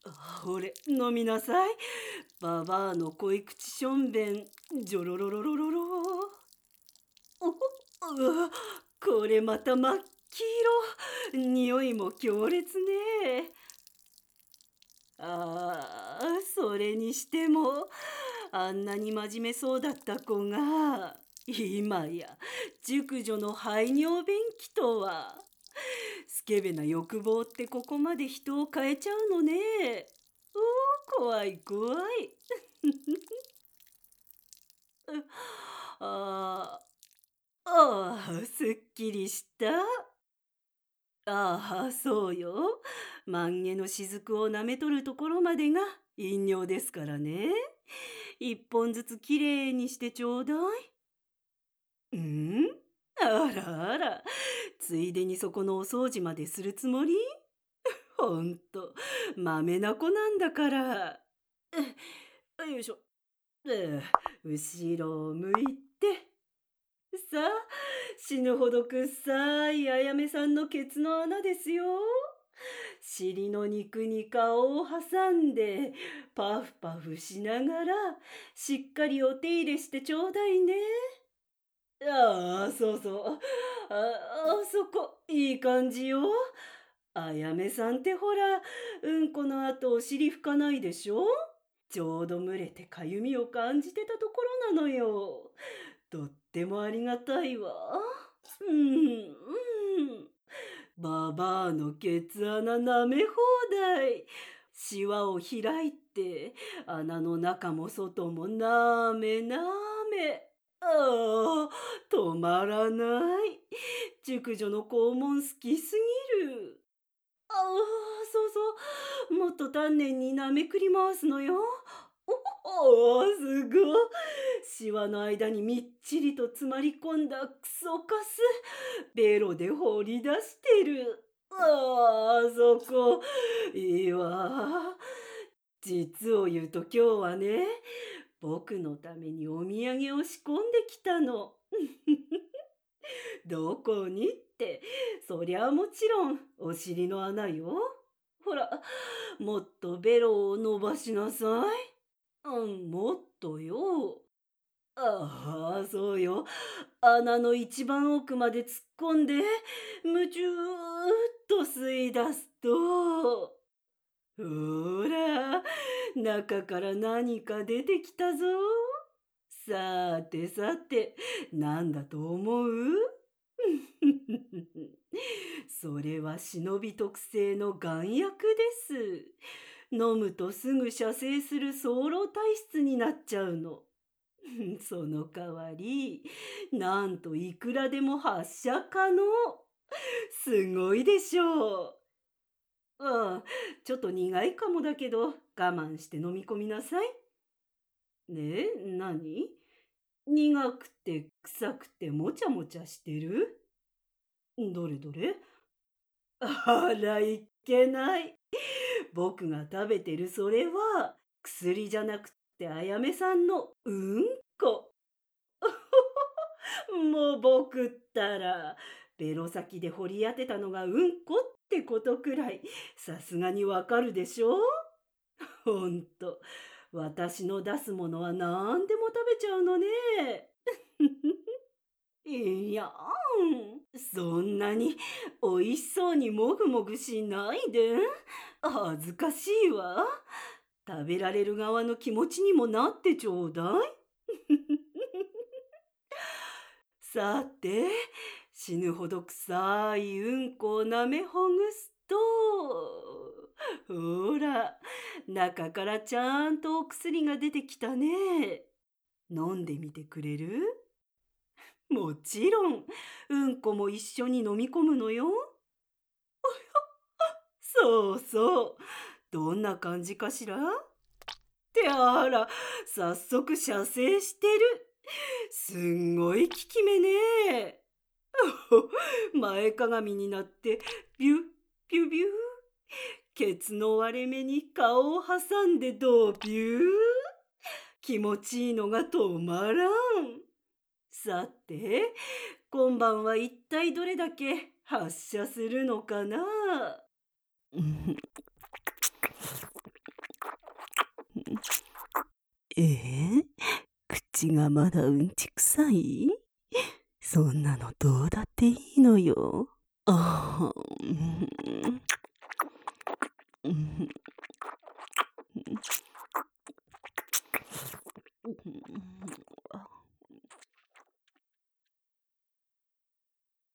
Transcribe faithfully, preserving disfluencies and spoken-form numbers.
ほれ、飲みなさい。ババアの濃口しょんべん、じょろろろろろろ。おうわ、これまた真っ黄色。匂いも強烈ね。ああ、それにしても、あんなに真面目そうだった子が、今や熟女の排尿便器とは。スケベな欲望ってここまで人を変えちゃうのね。おー、怖い怖い。ああ、ああ、すっきりした。ああ、そうよ。万華の雫を舐めとるところまでが飲料ですからね。一本ずつきれいにしてちょうだい。うんあらあら、ついでにそこのお掃除までするつもり？ほんと、まめな子なんだから。えよいしょ。え後ろを向いて。さあ、死ぬほどくっさいあやめさんのケツの穴ですよ。尻の肉に顔を挟んで、パフパフしながら、しっかりお手入れしてちょうだいね。ああ、そうそう。ああ、そこ、いい感じよ。あやめさんってほら、うんこの後お尻拭かないでしょ？ちょうど蒸れてかゆみを感じてたところなのよ。とってもありがたいわ。うん、うん。ババアのケツ穴舐め放題。シワを開いて、穴の中も外もなめなめ。ああ、止まらない。熟女の肛門好きすぎる。ああ、そうそう。もっと丹念に舐めくり回すのよ。おお、すごい。シワの間にみっちりと詰まり込んだクソカス。ベロで放り出してる。ああ、そこ。いいわ。実を言うと今日はね、僕のためにお土産を仕込んできたの。どこにって、そりゃもちろんお尻の穴よ。ほら、もっとベロを伸ばしなさい。うん、もっとよ。ああ、そうよ。穴の一番奥まで突っ込んで、むちゅーっと吸い出すと、ほら、中から何か出てきたぞ。さてさて、なんだと思う？それは忍び特製の丸薬です。飲むとすぐ射精する早漏体質になっちゃうの。その代わり、なんといくらでも発射可能。すごいでしょう。ああ、ちょっと苦いかもだけど、我慢して飲み込みなさい。ねえ、何？苦くて臭くてもちゃもちゃしてる？どれどれ？あら、いけない。僕が食べてるそれは、薬じゃなくてあやめさんのうんこ。もう僕ったら、ベロ先で掘り当てたのがうんこってことくらい、さすがにわかるでしょ？ほんと、私の出すものは何でも食べちゃうのね。いやん、そんなにおいしそうにもぐもぐしないで。恥ずかしいわ。食べられる側の気持ちにもなってちょうだい。さて、死ぬほど臭いうんこを舐めほぐすと、ほら、中からちゃんとお薬が出てきたね。飲んでみてくれる？もちろん、うんこも一緒に飲み込むのよ。そうそう。どんな感じかしら？ってあら、早速射精してる。すんごい効き目ね。前かがみになってビュッビュビュー。ケツの割れ目に顔を挟んでドビュー。気持ちいいのが止まらん。さて、今晩は一体どれだけ発射するのかな？ えー、口がまだうんちくさい？そんなのどうだっていいのよ。あーうん